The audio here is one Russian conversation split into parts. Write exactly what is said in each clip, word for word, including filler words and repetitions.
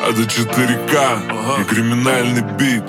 Это четыре ка и криминальный бит.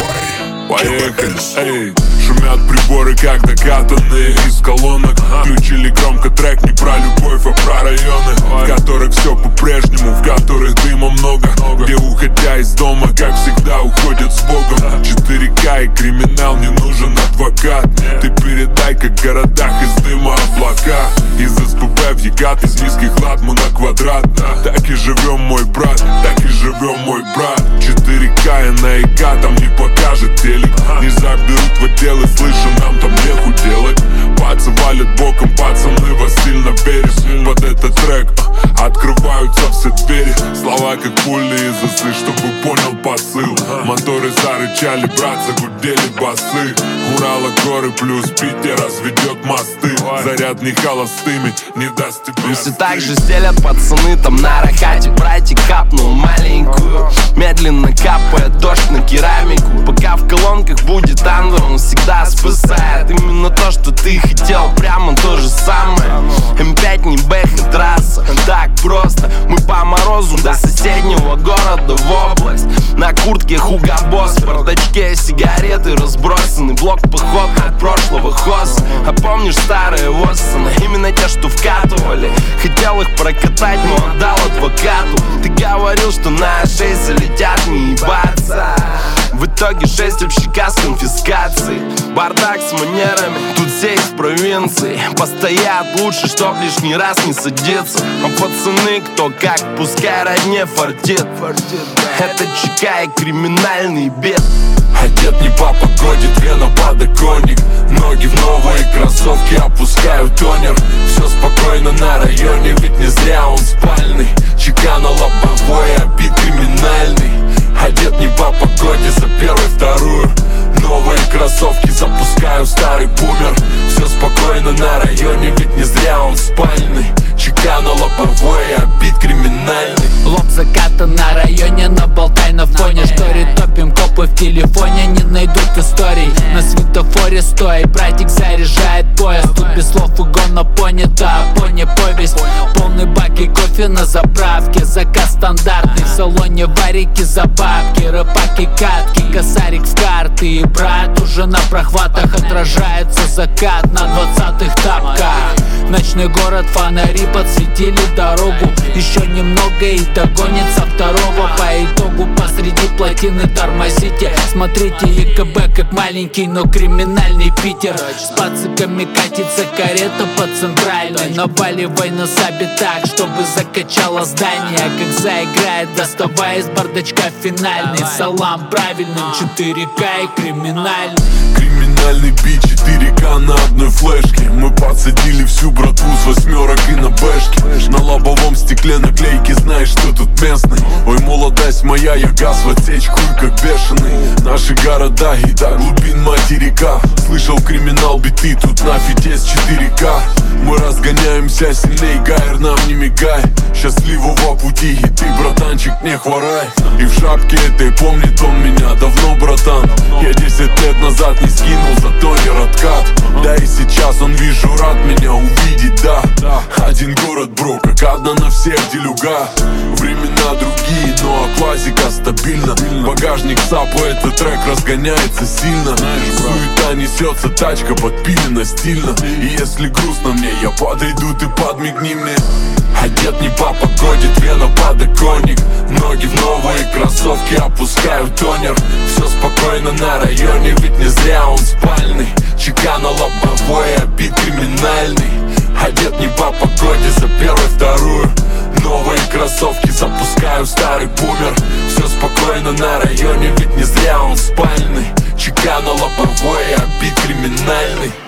Поехали, эй. Шумят приборы, как докатанные из колонок. Включили громко трек не про любовь, а про районы, в которых все по-прежнему, в которых дыма много, где, уходя из дома, как всегда, уходят с Богом. четыре ка и криминал, не нужен адвокат. Ты передай, как в городах из дыма облака. Из СПБ в Екат, из низких лад мы на квадрат. Так и живем, мой брат, так и живем, мой брат. четыре ка и на ИК там не покажет телек. Не заберут в отдел и слышу, нам там неху делать. Пацы валят боком, пацаны вас сильно верят. Под этот трек а, открываются все двери. Слова как пули из осы, чтобы понял посыл. Моторы зарычали, брат, загудели басы. Урала горы плюс Питер разведет мосты. Заряд не холостыми, не даст тебе. Все так же стелят пацаны там на рахате. Братик капнул маленькую, медленно капает дождь на керамику. Пока в колонках будет андер, он всегда спасает. Именно то, что ты хотел, прямо то же самое. эм пять не бэх и трасса, так просто. Мы по морозу до соседнего города в область. На куртке Хуга Босс, в бардачке сигареты разбросаны. Блок поход от прошлого хоз. А помнишь старые Воссоны? Именно те, что вкатывали. Хотел их прокатать, но отдал адвокату. Ты говорил, что на шесть залетят не ебаться. В итоге шесть общака с конфискацией. Бардак с манерами, тут все из провинции. Постоят лучше, чтоб лишний раз не садиться. А пацаны кто как, пускай родне фартит. Это ЧК и криминальный бед. Одет не по погоде, две на подоконник. Ноги в новые кроссовки, опускаю тонер. Все спокойно на районе, ведь не зря он спальный. ЧК на лобовой, а бит криминальный. Одет не по погоде, за первую, вторую. Новые кроссовки, запускаю старый бумер. Все спокойно на районе, ведь не зря он спальный. ЧК на лобовой, а бит криминальный. Лоб заката на районе, наболтай на фоне. Штори топим, копы в телефоне не найдут историй. На светофоре стой, братик заряжает поезд. Тут без слов угон на пони, да, пони повесть. Полный бак и кофе на заправке. Заказ стандартный, в салоне варики за бабки. Рыбаки, катки, косарик в карты. И брат уже на прохватах, отражается закат на двадцатых тапках. Ночной город, фонари подсветили дорогу. Еще немного и догонится второго. По итогу посреди плотины тормозите. Смотрите ЕКБ как маленький, но криминальный Питер. С пациками катится карета по центральной. Наваливай на сабе так, чтобы закачало здание. Как заиграет, доставая из бардачка финальный. Салам правильным, четыре ка и криминальный. Криминальный бит, четыре ка на одной флешке. Мы подсадили всю братву с восьмерок и на бэшке. На лобовом стекле наклейки, знаешь, что тут местный. Ой, молодость моя, я газ в отсечь, хуй как бешеный. Наши города и до глубин материка. Слышал криминал биты, тут нафиг есть четыре ка. Мы разгоняемся сильней, Гайер, нам не мигай. Счастливого пути, и ты, братанчик, не хворай. И в шапке этой помнит он меня давно, братан. Я десять лет назад не скинул, зато не откат. Да и сейчас он, вижу, рад меня увидеть, да. Один город, бро, как одна на всех делюга. Времена другие, но а классика стабильна. Багажник сапа, этот трек разгоняется сильно. Суета несется, тачка подпилена стильно. И если грустно мне, я подойду, ты подмигни мне. Одет не по погоде, две на подоконник. Ноги в новые кроссовки, опускаю тонер. Все спокойно на районе, ведь не зря он спальный. ЧК на лобовой, а бит криминальный. Одет не по погоде, за первую, вторую. Новые кроссовки, запускаю старый бумер. Все спокойно на районе, ведь не зря он спальный. ЧК на лобовой, а бит криминальный.